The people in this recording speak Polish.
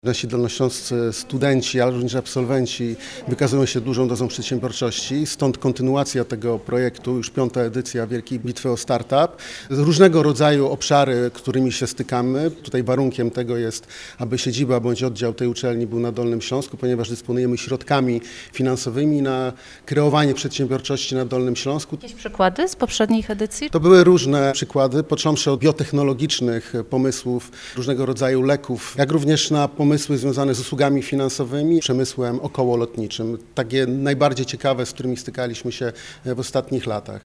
Nasi dolnośląscy studenci, ale również absolwenci wykazują się dużą dozą przedsiębiorczości, stąd kontynuacja tego projektu, już 5. edycja Wielkiej Bitwy o Startup. Różnego rodzaju obszary, którymi się stykamy. Tutaj warunkiem tego jest, aby siedziba bądź oddział tej uczelni był na Dolnym Śląsku, ponieważ dysponujemy środkami finansowymi na kreowanie przedsiębiorczości na Dolnym Śląsku. Jakieś przykłady z poprzednich edycji? To były różne przykłady, począwszy od biotechnologicznych pomysłów, różnego rodzaju leków, jak również na pomysły związane z usługami finansowymi, przemysłem okołolotniczym. Takie najbardziej ciekawe, z którymi stykaliśmy się w ostatnich latach.